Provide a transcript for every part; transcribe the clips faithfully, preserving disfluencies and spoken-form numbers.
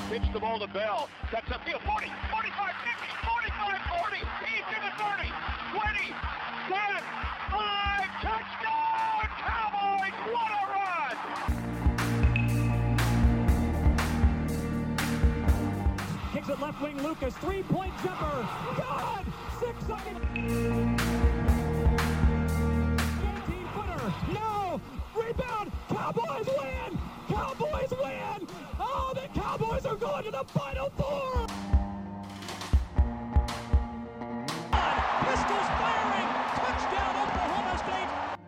Pitch the ball to Bell. Cuts upfield. forty, forty-five, fifty, forty-five, forty. He's to the thirty, twenty, ten, five. Touchdown, Cowboys. What a run. Kicks it left wing. Lucas. Three-point jumper. God! Six seconds. eighteen-footer. No! Rebound. Cowboys win! Cowboys win! Oh, the Cowboys are going to the Final Four! Pistols firing! Touchdown, Oklahoma State!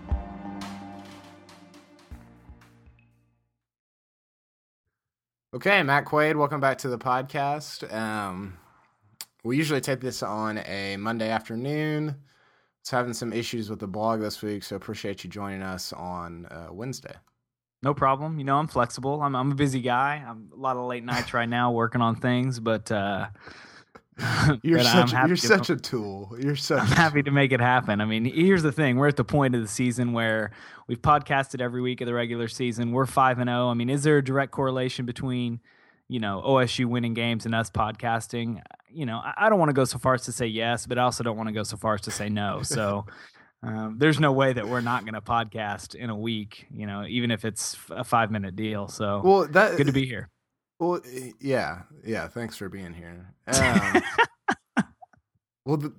Okay, Matt Quaid, welcome back to the podcast. Um, we usually tape this on a Monday afternoon. It's having some issues with the blog this week, so appreciate you joining us on uh, Wednesday. No problem. You know, I'm flexible. I'm I'm a busy guy. I'm a lot of late nights right now working on things, but uh, you're but such I'm you're to, such a tool. You're such. I'm happy to make it happen. I mean, here's the thing: we're at the point of the season where we've podcasted every week of the regular season. We're five and zero. I mean, is there a direct correlation between, you know, O S U winning games and us podcasting? You know, I, I don't want to go so far as to say yes, but I also don't want to go so far as to say no. So. Um, there's no way that we're not going to podcast in a week, you know, even if it's a five minute deal. So well, that, good to be here. Well, yeah. Yeah. Thanks for being here. Um, well, the,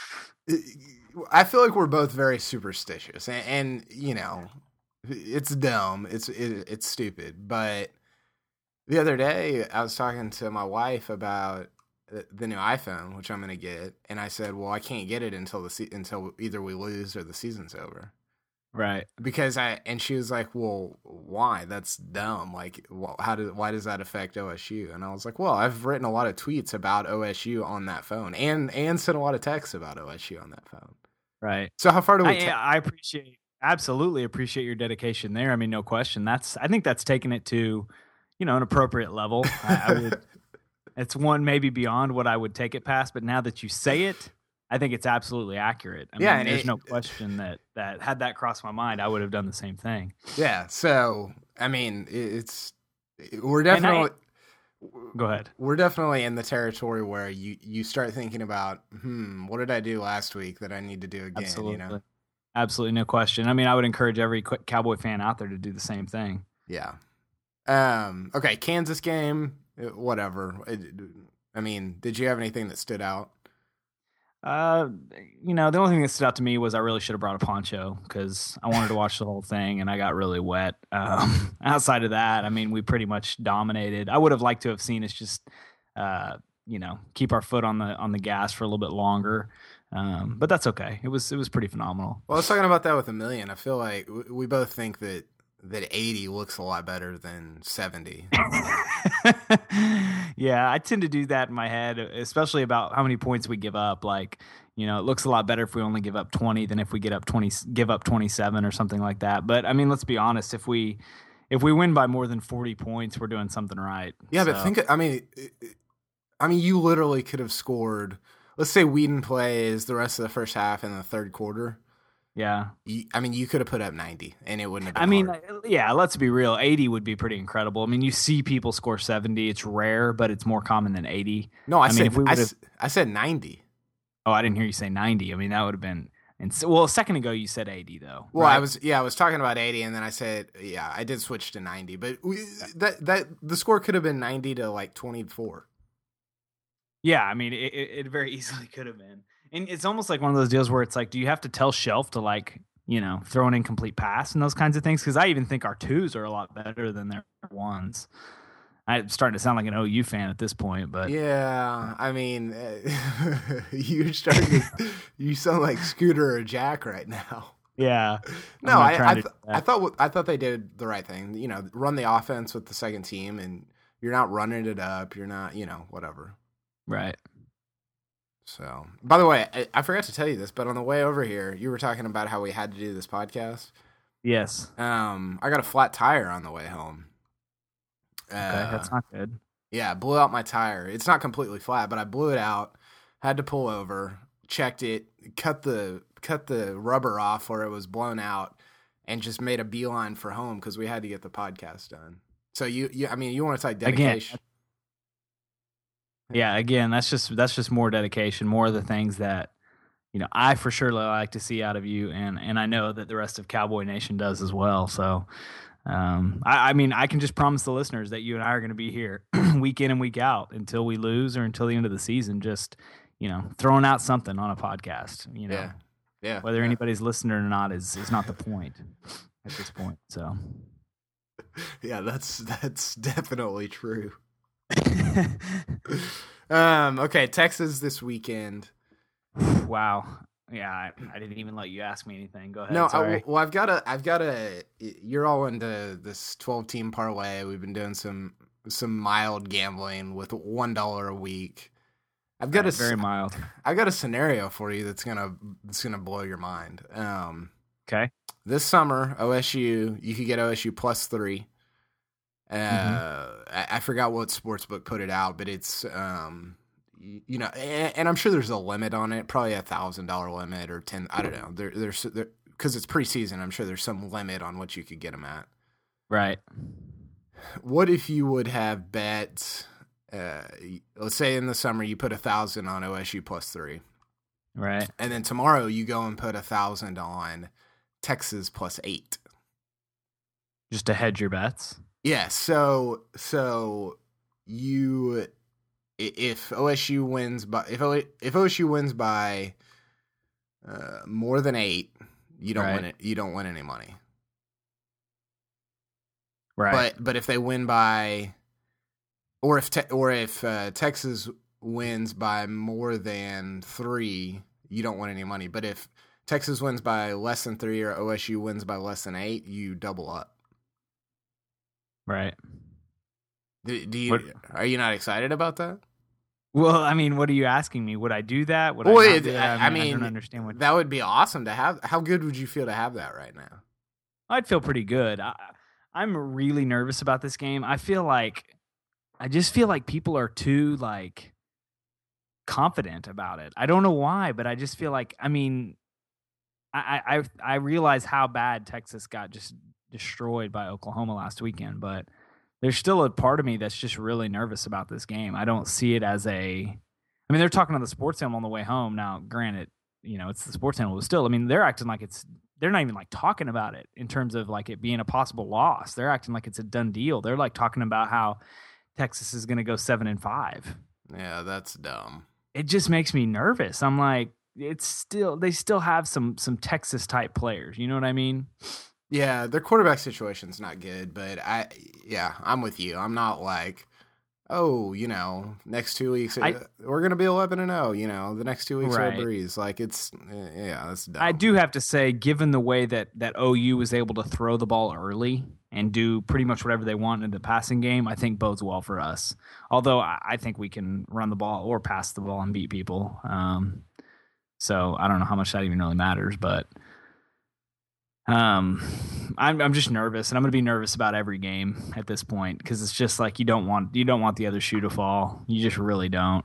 I feel like we're both very superstitious and, and you know, it's dumb. It's, it, it's stupid. But the other day I was talking to my wife about the new iPhone, which I'm going to get, and I said, "Well, I can't get it until the se- until either we lose or the season's over." Right. Because I and she was like, "Well, why? That's dumb. Like, well, how does why does that affect O S U?" And I was like, "Well, I've written a lot of tweets about O S U on that phone, and and sent a lot of texts about O S U on that phone." Right. So how far do we? I, ta- I appreciate absolutely appreciate your dedication there. I mean, no question. That's I think that's taken it to, you know, an appropriate level. I, I would. It's one maybe beyond what I would take it past, but now that you say it, I think it's absolutely accurate. I yeah, mean, there's it, no question that, that had that crossed my mind, I would have done the same thing. Yeah, so I mean, it's we're definitely I, go ahead. We're definitely in the territory where you, you start thinking about, hmm, what did I do last week that I need to do again? Absolutely, you know, absolutely, no question. I mean, I would encourage every Cowboy fan out there to do the same thing. Yeah. Um. Okay, Kansas game. Whatever. I mean, did you have anything that stood out? Uh, you know, the only thing that stood out to me was I really should have brought a poncho because I wanted to watch the whole thing and I got really wet. Um, outside of that, I mean, we pretty much dominated. I would have liked to have seen us just, uh, you know, keep our foot on the on the gas for a little bit longer. Um, but that's okay. It was it was pretty phenomenal. Well, I was talking about that with a million. I feel like we both think that. that eighty looks a lot better than seventy. Yeah, I tend to do that in my head, especially about how many points we give up. Like, you know, it looks a lot better if we only give up twenty than if we get up twenty, give up twenty-seven or something like that. But I mean, let's be honest. If we if we win by more than forty points, we're doing something right. Yeah, so. but think. I mean, I mean, you literally could have scored. Let's say Whedon plays the rest of the first half and the third quarter. Yeah. I mean, you could have put up ninety, and it wouldn't have been I mean, hard. yeah, let's be real. eighty would be pretty incredible. I mean, you see people score seventy. It's rare, but it's more common than eighty. No, I, I said mean, if we I, would've- I said ninety. Oh, I didn't hear you say ninety. I mean, that would have been and so, well, a second ago you said eighty though. Well, right? I was yeah, I was talking about eighty, and then I said yeah, I did switch to ninety, but we, that that the score could have been ninety to like twenty-four. Yeah, I mean, it, it very easily could have been, and it's almost like one of those deals where it's like, do you have to tell Shelf to like, you know, throw an incomplete pass and those kinds of things? Because I even think our twos are a lot better than their ones. I'm starting to sound like an O U fan at this point, but yeah, I mean, uh, you're starting to, you sound like Scooter or Jack right now. Yeah, no, I I, th- I thought I thought they did the right thing. You know, run the offense with the second team, and you're not running it up. You're not, you know, whatever. Right. So, by the way, I, I forgot to tell you this, but on the way over here, you were talking about how we had to do this podcast. Yes. Um, I got a flat tire on the way home. Okay, uh, that's not good. Yeah, blew out my tire. It's not completely flat, but I blew it out. Had to pull over, checked it, cut the cut the rubber off where it was blown out, and just made a beeline for home because we had to get the podcast done. So you, you I mean, you want to talk dedication? Again, Yeah, again, that's just that's just more dedication, more of the things that, you know, I for sure like to see out of you, and and I know that the rest of Cowboy Nation does as well. So, um, I, I mean, I can just promise the listeners that you and I are going to be here week in and week out until we lose or until the end of the season. Just, you know, throwing out something on a podcast. You know, Yeah, yeah. whether yeah. anybody's listening or not is is not the point at this point. So, yeah, that's that's definitely true. um. Okay, Texas this weekend. wow. Yeah, I, I didn't even let you ask me anything. Go ahead. No, Sorry. I, well, I've got a, I've got a. You're all into this twelve team parlay. We've been doing some some mild gambling with one dollar a week. I've got Right, a very mild. I've got a scenario for you that's gonna that's gonna blow your mind. Um, Okay. this summer, O S U, you could get O S U plus three. Uh, Mm-hmm. I, I forgot what sportsbook put it out, but it's um, you, you know, and, and I'm sure there's a limit on it, probably a thousand dollar limit or ten. I don't know. There, there's because it's preseason. I'm sure there's some limit on what you could get them at. Right. What if you would have bet? Uh, let's say in the summer you put a thousand on O S U plus three, Right. and then tomorrow you go and put a thousand on Texas plus eight. Just to hedge your bets. Yeah, so so you if O S U wins by if o, if O S U wins by uh, more than eight, you don't Right. win it. You don't win any money. Right. But but if they win by, or if te, or if uh, Texas wins by more than three, you don't win any money. But if Texas wins by less than three or O S U wins by less than eight, you double up. Right. Do, do you What- are you not excited about that? Well, I mean, what are you asking me? Would I do that? Would Well, I, not it- do that? I- I, I mean, I mean, don't understand what. That would be awesome to have. How good would you feel to have that right now? I'd feel pretty good. I, I'm really nervous about this game. I feel like, I just feel like people are too like confident about it. I don't know why, but I just feel like, I mean, I I I I realize how bad Texas got just destroyed by Oklahoma last weekend, but there's still a part of me that's just really nervous about this game. I don't see it as a. I mean, they're talking on the sports channel on the way home. Now, granted, you know, it's the sports channel, but still, I mean, they're acting like it's. They're not even like talking about it in terms of like it being a possible loss. They're acting like it's a done deal. They're like talking about how Texas is going to go seven and five. Yeah, that's dumb. It just makes me nervous. I'm like, it's still they still have some some Texas type players. You know what I mean? Yeah, their quarterback situation's not good, but I, yeah, I'm with you. I'm not like, oh, you know, next two weeks I- uh, we're gonna be eleven and zero. You know, the next two weeks are Right. a breeze. Like it's, uh, yeah, that's dumb. I do have to say, given the way that that O U was able to throw the ball early and do pretty much whatever they want in the passing game, I think bodes well for us. Although I, I think we can run the ball or pass the ball and beat people. Um, so I don't know how much that even really matters, but um, I'm I'm just nervous, and I'm going to be nervous about every game at this point because it's just like you don't want you don't want the other shoe to fall. You just really don't.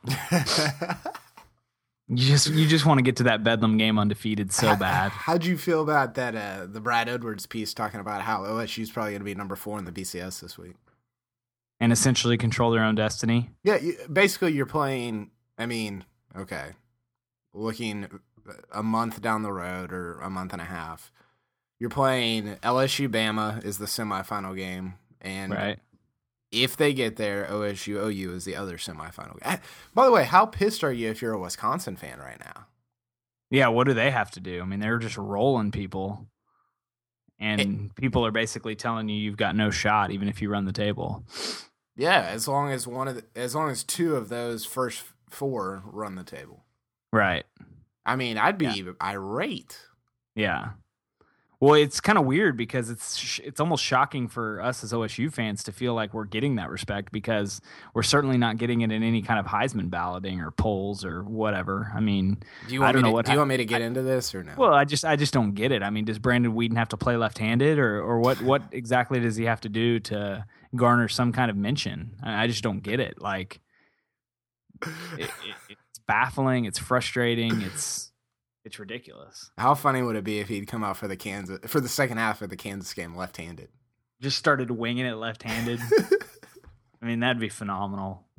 You just you just want to get to that Bedlam game undefeated so bad. How'd you feel about that? Uh, the Brad Edwards piece talking about how O S U's probably gonna be number four in the B C S this week. And essentially control their own destiny. Yeah, you, basically you're playing. I mean, okay, looking a month down the road or a month and a half, you're playing L S U. Bama is the semifinal game, and Right. if they get there, O S U O U is the other semifinal game. By the way, how pissed are you if you're a Wisconsin fan right now? Yeah, what do they have to do? I mean, they're just rolling people. And people are basically telling you you've got no shot, even if you run the table. Yeah, as long as one of the, as long as two of those first four run the table. Right. I mean, I'd be Yeah. irate. Yeah. Well, it's kind of weird because it's sh- it's almost shocking for us as O S U fans to feel like we're getting that respect because we're certainly not getting it in any kind of Heisman balloting or polls or whatever. I mean, Do you I want don't me know to, what do you hap- want me to get into this or no? well, I just I just don't get it. I mean, does Brandon Whedon have to play left-handed or or what what exactly does he have to do to garner some kind of mention? I, I just don't get it. Like it, it, it's baffling, it's frustrating, it's it's ridiculous. How funny would it be if he'd come out for the Kansas for the second half of the Kansas game left-handed? Just started winging it left-handed. I mean, that'd be phenomenal.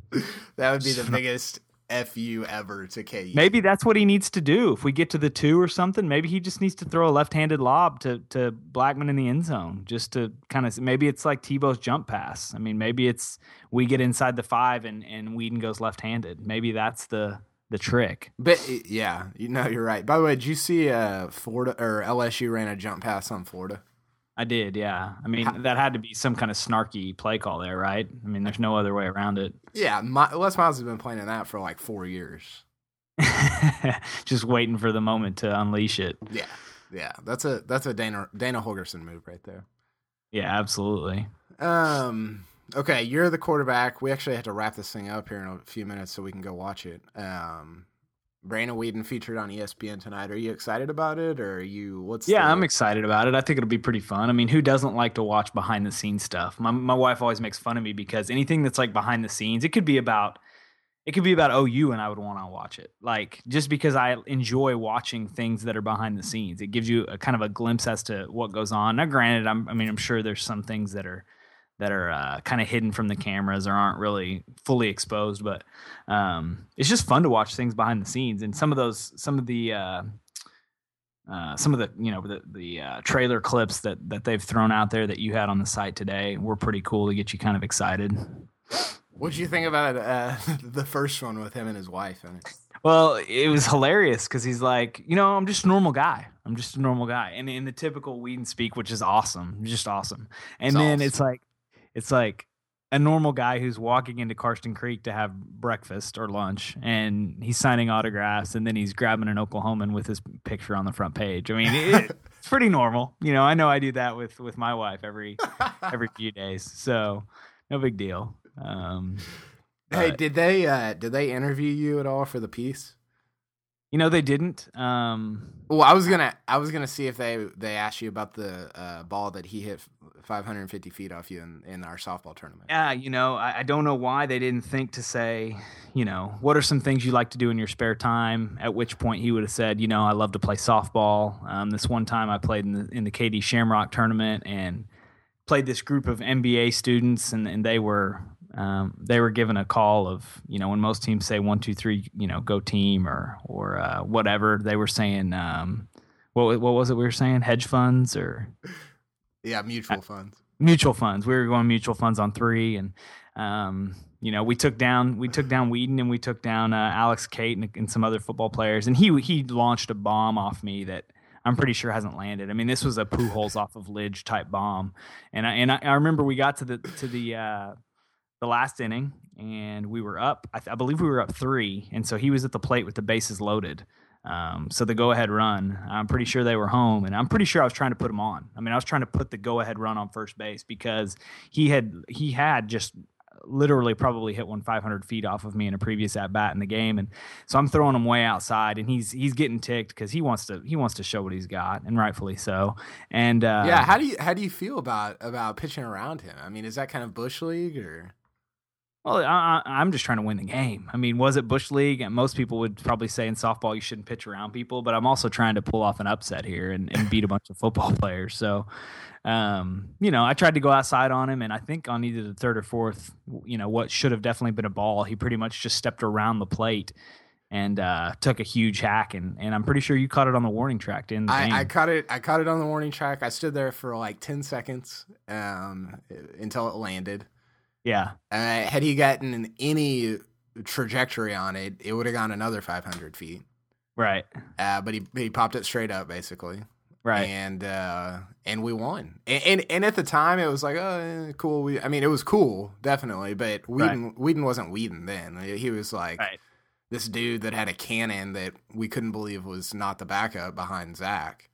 That would be the biggest F U ever to K U. Maybe that's what he needs to do. If we get to the two or something, maybe he just needs to throw a left-handed lob to to Blackman in the end zone, just to kind of. Maybe it's like Tebow's jump pass. I mean, maybe it's we get inside the five and and Whedon goes left-handed. Maybe that's the the trick. But yeah, you know, you're right. By the way, did you see uh, Florida or L S U ran a jump pass on Florida? I did, yeah. I mean, How, that had to be some kind of snarky play call there, right? I mean, there's no other way around it. Yeah, my, Les Miles has been playing in that for like four years. Just waiting for the moment to unleash it. Yeah, yeah. That's a that's a Dana Dana Holgorsen move right there. Yeah, absolutely. Um. Okay, you're the quarterback. We actually have to wrap this thing up here in a few minutes so we can go watch it. Um. Brandon Whedon featured on E S P N tonight. Are you excited about it, or are you? What's yeah, the... I'm excited about it. I think it'll be pretty fun. I mean, who doesn't like to watch behind the scenes stuff? My my wife always makes fun of me because anything that's like behind the scenes, it could be about it could be about O U, and I would want to watch it. Like just because I enjoy watching things that are behind the scenes, it gives you a kind of a glimpse as to what goes on. Now, granted, I'm, I mean, I'm sure there's some things that are. that are uh, kind of hidden from the cameras or aren't really fully exposed, but um, it's just fun to watch things behind the scenes. And some of those, some of the, uh, uh, some of the, you know, the, the uh, trailer clips that, that they've thrown out there that you had on the site today were pretty cool to get you kind of excited. What did you think about uh, the first one with him and his wife in it? Well, it was hilarious because he's like, you know, I'm just a normal guy. I'm just a normal guy. And in the typical Whedon speak, which is awesome, just awesome. And it's then awesome. it's like, It's like a normal guy who's walking into Karsten Creek to have breakfast or lunch, and he's signing autographs, and then he's grabbing an Oklahoman with his picture on the front page. I mean, it, it's pretty normal. You know, I know I do that with, with my wife every every few days, so no big deal. Um, hey, but, did they uh, did they interview you at all for the piece? You know, they didn't. Um, well, I was gonna I was gonna see if they they asked you about the uh, ball that he hit five hundred fifty feet off you in, in our softball tournament. Yeah, you know, I, I don't know why they didn't think to say, you know, what are some things you like to do in your spare time? At which point he would have said, you know, I love to play softball. Um, this one time I played in the in the K D Shamrock tournament and played this group of M B A students, and, and they were um, they were given a call of, you know, when most teams say one, two, three, you know, go team or or uh, whatever, they were saying, um, what what was it we were saying? Hedge funds or yeah, mutual funds. Mutual funds. We were going mutual funds on three, and um, you know, we took down we took down Whedon and we took down uh, Alex Kate and, and some other football players, and he he launched a bomb off me that I'm pretty sure hasn't landed. I mean, this was a Pujols off of Lidge type bomb, and I and I, I remember we got to the to the uh, the last inning, and we were up. I, th- I believe we were up three, and so he was at the plate with the bases loaded. Um, so the go-ahead run, I'm pretty sure they were home, and I'm pretty sure I was trying to put him on. I mean, I was trying to put the go-ahead run on first base because he had he had just literally probably hit one five hundred feet off of me in a previous at bat in the game, and so I'm throwing him way outside, and he's he's getting ticked because he wants to he wants to show what he's got, and rightfully so. And uh, yeah, how do you how do you feel about about pitching around him? I mean, is that kind of Bush League or? Well, I, I'm just trying to win the game. I mean, was it Bush League? And most people would probably say in softball you shouldn't pitch around people, but I'm also trying to pull off an upset here and, and beat a bunch of football players. So, um, you know, I tried to go outside on him, and I think on either the third or fourth, you know, what should have definitely been a ball, he pretty much just stepped around the plate and uh, took a huge hack, and, and I'm pretty sure you caught it on the warning track. In the I, game. I caught it. I caught it on the warning track. I stood there for like ten seconds um, until it landed. Yeah. Uh, had he gotten any trajectory on it, it would have gone another five hundred feet. Right. Uh, but he he popped it straight up, basically. Right. And uh, and we won. And, and and at the time, it was like, oh, cool. We, I mean, it was cool, definitely. But Whedon, right. Whedon wasn't Whedon then. He was like right. this dude that had a cannon that we couldn't believe was not the backup behind Zach.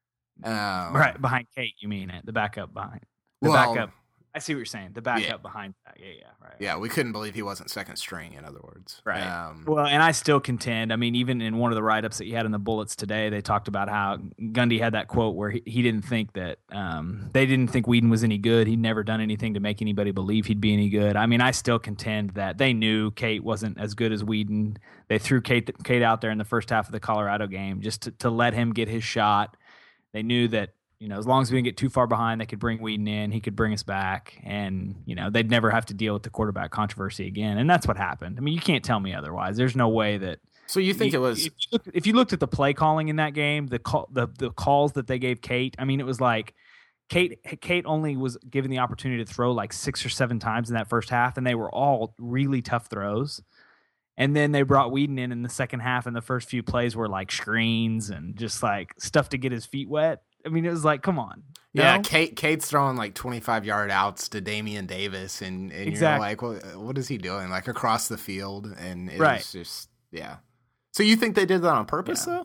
Um, right. Behind Kate, you mean it? The backup behind. The well, backup. I see what you're saying. The backup yeah. behind that. Yeah, yeah, right. Yeah, we couldn't believe he wasn't second string, in other words. Right. Um, well, and I still contend. I mean, even in one of the write-ups that you had in the Bullets today, they talked about how Gundy had that quote where he, he didn't think that um, they didn't think Whedon was any good. He'd never done anything to make anybody believe he'd be any good. I mean, I still contend that they knew Kate wasn't as good as Whedon. They threw Kate Kate out there in the first half of the Colorado game just to, to let him get his shot. They knew that You know, as long as we didn't get too far behind, they could bring Whedon in. He could bring us back, and you know, they'd never have to deal with the quarterback controversy again. And that's what happened. I mean, you can't tell me otherwise. There's no way that. So you think you, it was? If you, looked, if you looked at the play calling in that game, the call, the the calls that they gave Kate. I mean, it was like Kate. Kate only was given the opportunity to throw like six or seven times in that first half, and they were all really tough throws. And then they brought Whedon in in the second half, and the first few plays were like screens and just like stuff to get his feet wet. I mean, it was like, come on. Yeah, know? Kate Kate's throwing like twenty-five yard outs to Damian Davis, and, and exactly. you're like, what, what is he doing? Like across the field, and it right. was just, yeah. So you think they did that on purpose, yeah. though?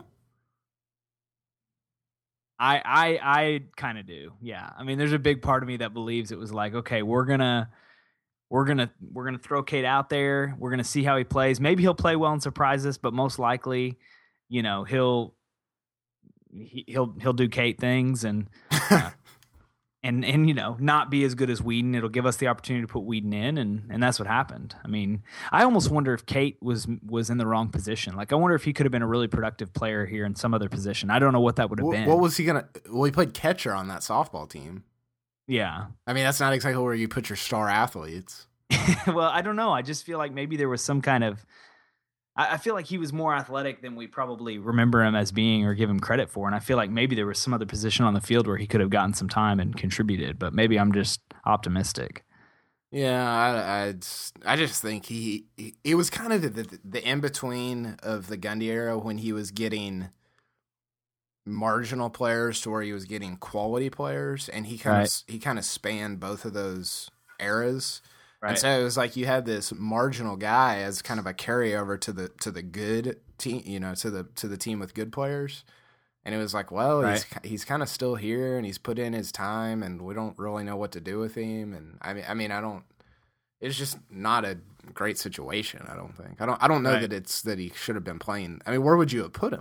I I I kind of do. Yeah. I mean, there's a big part of me that believes it was like, okay, we're gonna we're gonna we're gonna throw Kate out there. We're gonna see how he plays. Maybe he'll play well and surprise us, but most likely, you know, he'll. He, he'll he'll do Kate things and uh, and and you know not be as good as Whedon. It'll give us the opportunity to put Whedon in, and and that's what happened. I mean, I almost wonder if Kate was was in the wrong position. Like, I wonder if he could have been a really productive player here in some other position. I don't know what that would have what, been. What was he gonna? Well, he played catcher on that softball team. Yeah, I mean, that's not exactly where you put your star athletes. Well, I don't know. I just feel like maybe there was some kind of. I feel like he was more athletic than we probably remember him as being or give him credit for. And I feel like maybe there was some other position on the field where he could have gotten some time and contributed, but maybe I'm just optimistic. Yeah, I, I, just, I just think he, he it was kind of the, the, the in-between of the Gundy era when he was getting marginal players to where he was getting quality players, and he kind right. of he kind of spanned both of those eras. Right. And so it was like you had this marginal guy as kind of a carryover to the to the good team, you know, to the to the team with good players. And it was like, well, right. he's he's kind of still here, and he's put in his time, and we don't really know what to do with him. And I mean, I mean, I don't. It's just not a great situation. I don't think. I don't. I don't know right. that it's that he should have been playing. I mean, where would you have put him?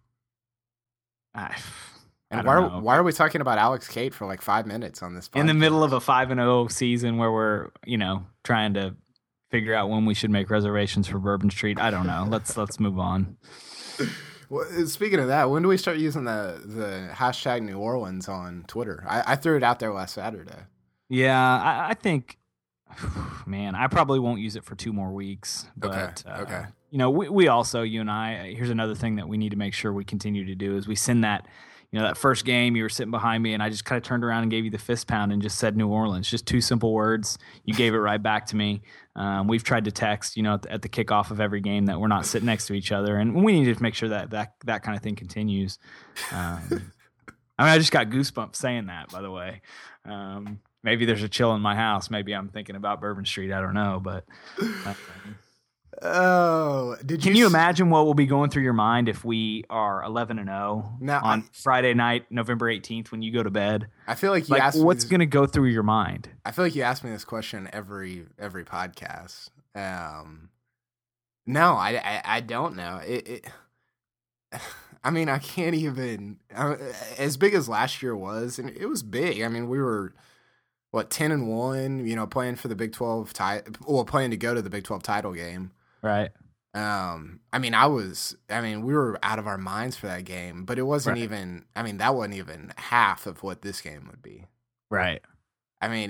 I, And I why don't are, know. why are we talking about Alex Kate for like five minutes on this podcast? In the middle of a five and oh season where we're, you know, trying to figure out when we should make reservations for Bourbon Street. I don't know. Let's let's move on. Well, speaking of that, when do we start using the, the hashtag New Orleans on Twitter? I, I threw it out there last Saturday. Yeah, I, I think, man, I probably won't use it for two more weeks. But, Okay, uh, okay. You know, we, we also, you and I, here's another thing that we need to make sure we continue to do is we send that, you know, that first game, you were sitting behind me, and I just kind of turned around and gave you the fist pound and just said New Orleans. Just two simple words. You gave it right back to me. Um, we've tried to text, you know, at the, at the kickoff of every game that we're not sitting next to each other, and we need to make sure that that, that kind of thing continues. Um, I mean, I just got goosebumps saying that, by the way. Um, maybe there's a chill in my house. Maybe I'm thinking about Bourbon Street. I don't know, but... Uh, Oh, did Can you you s- imagine what will be going through your mind if we are eleven and oh Now, on I- Friday night, November eighteenth, when you go to bed? I feel like you Like, asked me what's this- going to go through your mind? I feel like you ask me this question every every podcast. Um, no, I, I, I don't know. It, it, I mean, I can't even. I, as big as last year was, and it was big. I mean, we were what ten and one. You know, playing for the Big twelve title. Well, playing to go to the Big twelve title game. Right. Um, I mean, I was. I mean, we were out of our minds for that game, but it wasn't Right. even. I mean, that wasn't even half of what this game would be. Right. I mean,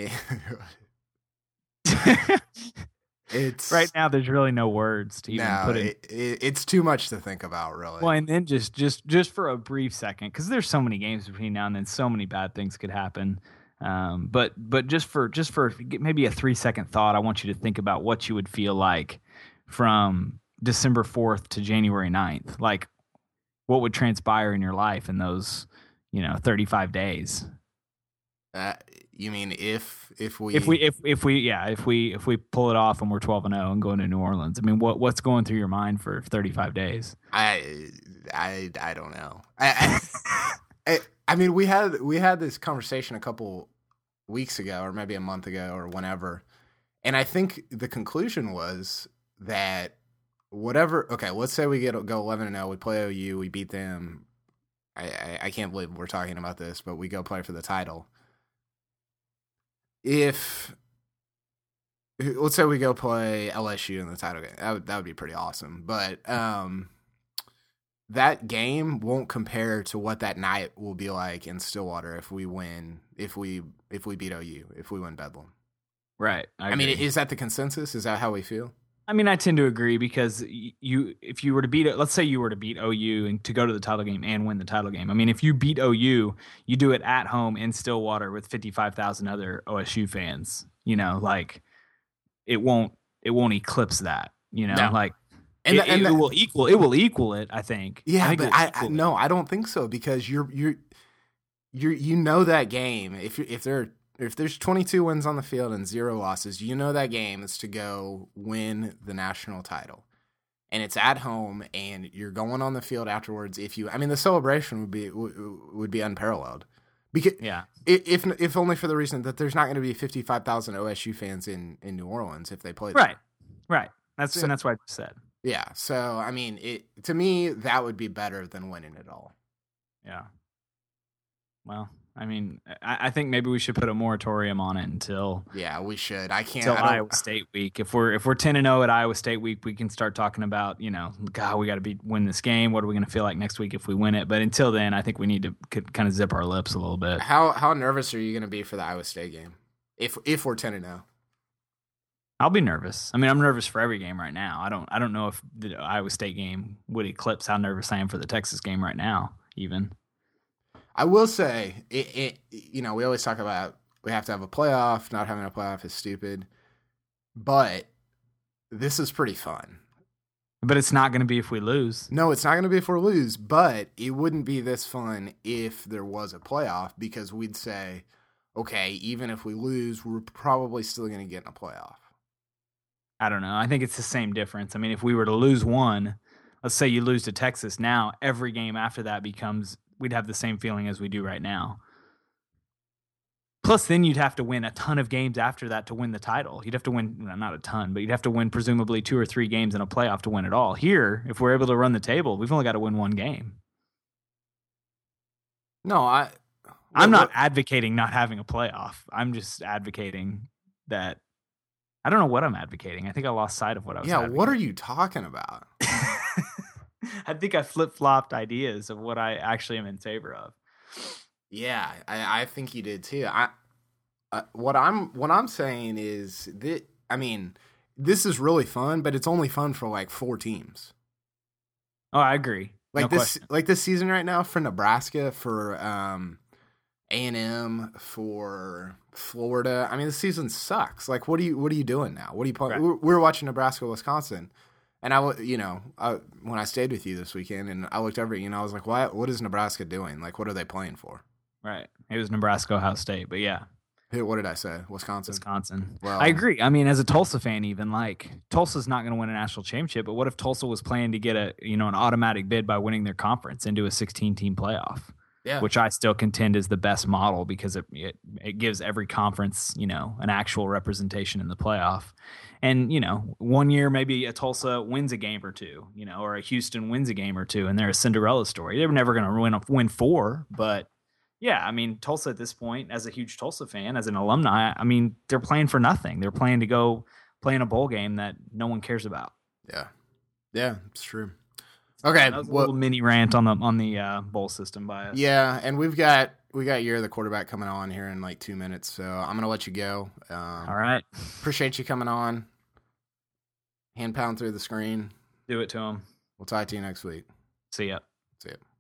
it, it's Right now, there's really no words to even no, put in. it, it, it's too much to think about, really. Well, and then just just just for a brief second, because there's so many games between now and then, so many bad things could happen. Um, but but just for just for maybe a three second thought, I want you to think about what you would feel like from December fourth to January ninth. Like, what would transpire in your life in those, you know, thirty-five days? Uh, you mean if if we If we if if we yeah if we if we pull it off and we're twelve and zero and going to New Orleans, I mean, what what's going through your mind for thirty-five days? I I I don't know. I I, I I mean, we had we had this conversation a couple weeks ago, or maybe a month ago, or whenever, and I think the conclusion was that whatever. Okay, let's say we get go eleven and zero, we play O U, we beat them. I, I I can't believe we're talking about this, but we go play for the title. If let's say we go play L S U in the title game, that would that would be pretty awesome. But um, that game won't compare to what that night will be like in Stillwater if we win, if we if we beat O U, if we win Bedlam. Right. I, I mean, is that the consensus? Is that how we feel? I mean, I tend to agree because you, if you were to beat it, let's say you were to beat O U and to go to the title game and win the title game. I mean, if you beat O U, you do it at home in Stillwater with fifty-five thousand other O S U fans. You know, like it won't, it won't eclipse that. You know, No. like And, it, the, and it, the, it will equal, it will equal it. I think. yeah, I think it but will I, I equal it. no, I don't think so because you're you're you're you know that game. If you if there if there's twenty-two wins on the field and zero losses, you know that game is to go win the national title, and it's at home, and you're going on the field afterwards. If you, I mean, the celebration would be would, would be unparalleled. Because Yeah. if if only for the reason that there's not going to be fifty-five thousand O S U fans in, in New Orleans if they play there. Right. Right. That's So- and that's what I just said. Yeah. So I mean, it to me that would be better than winning it all. Yeah. Well, I mean, I, I think maybe we should put a moratorium on it until Yeah, we should. I can't. until I don't, Iowa State week. If we're if we're ten and zero at Iowa State week, we can start talking about, you know, God, we got to be win this game. What are we going to feel like next week if we win it? But until then, I think we need to kind of zip our lips a little bit. How how nervous are you going to be for the Iowa State game? If if we're ten and zero. I'll be nervous. I mean, I'm nervous for every game right now. I don't I don't know if the Iowa State game would eclipse how nervous I am for the Texas game right now. Even I will say, it, it. You know, we always talk about we have to have a playoff. Not having a playoff is stupid, but this is pretty fun. but it's not going to be if we lose. No, it's not going to be if we lose, but it wouldn't be this fun if there was a playoff because we'd say, okay, even if we lose, we're probably still going to get in a playoff. I don't know. I think it's the same difference. I mean, if we were to lose one, let's say you lose to Texas now, every game after that becomes, we'd have the same feeling as we do right now. Plus, then you'd have to win a ton of games after that to win the title. You'd have to win, well, not a ton, but you'd have to win presumably two or three games in a playoff to win it all. Here, if we're able to run the table, we've only got to win one game. No, I. I'm not what- advocating not having a playoff. I'm just advocating that. I don't know what I'm advocating. I think I lost sight of what I was Yeah, advocating. what are you talking about? I think I flip-flopped ideas of what I actually am in favor of. Yeah, I, I think you did too. I, uh, what I'm what I'm saying is that I mean, this is really fun, but it's only fun for like four teams. Oh, I agree. Like No this, question. like this season right now for Nebraska, for um, A and M, for Florida. I mean, the season sucks. Like, what are you what are you doing now? What are you playing? Right. We, were, we were watching Nebraska, Wisconsin, and I, wa- you know, I, when I stayed with you this weekend, and I looked over at you, and I was like, why? What is Nebraska doing? Like, what are they playing for? Right. It was Nebraska, Ohio State, but yeah, Who- What did I say? Wisconsin. Wisconsin. Well- I agree. I mean, as a Tulsa fan, even like Tulsa's not going to win a national championship, but what if Tulsa was playing to get a you know an automatic bid by winning their conference into a sixteen team playoff? Yeah. Which I still contend is the best model because it, it it gives every conference, you know, an actual representation in the playoff. And, you know, one year maybe a Tulsa wins a game or two, you know, or a Houston wins a game or two, and they're a Cinderella story. They're never going to win win four, but yeah, I mean, Tulsa at this point, as a huge Tulsa fan, as an alumni, I mean, they're playing for nothing. They're playing to go play in a bowl game that no one cares about. Yeah. Yeah, it's true. Okay. That was a Well, little mini rant on the on the uh, bowl system bias. yeah, and we've got we got You're the Quarterback coming on here in like two minutes, so I'm gonna let you go. Um, All right, Appreciate you coming on. Hand pound through the screen. do it to them. We'll talk to you next week. See ya. See ya.